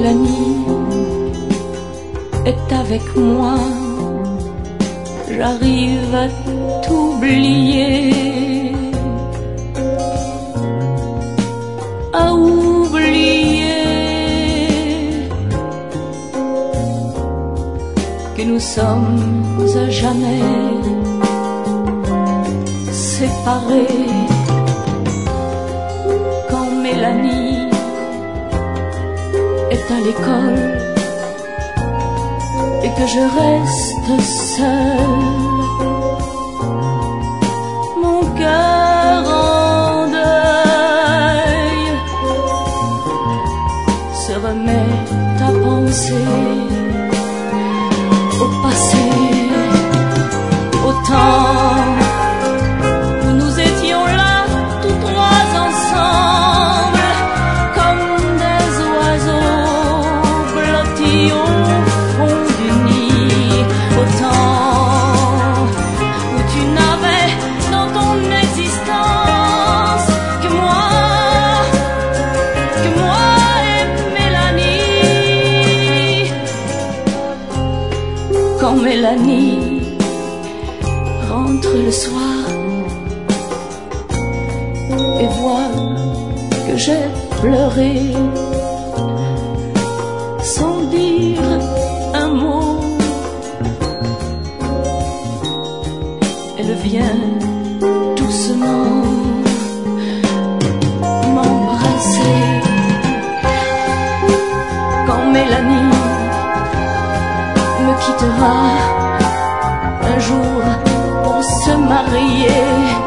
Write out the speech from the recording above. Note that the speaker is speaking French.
Mélanie est avec moi, j'arrive à t'oublier, à oublier que nous sommes à jamais séparés. Quand Mélanie est à l'école et que je reste seule, mon cœur en deuil se remet à penser au passé, au temps où nous étions là tous trois ensemble, comme des oiseaux blottis au fond du nid, au temps où tu n'avais dans ton existence que moi et Mélanie. Quand Mélanie rentre le soir et voit que j'ai pleuré sans dire un mot, elle vient doucement m'embrasser. Quand Mélanie me quittera un jour pour se marier,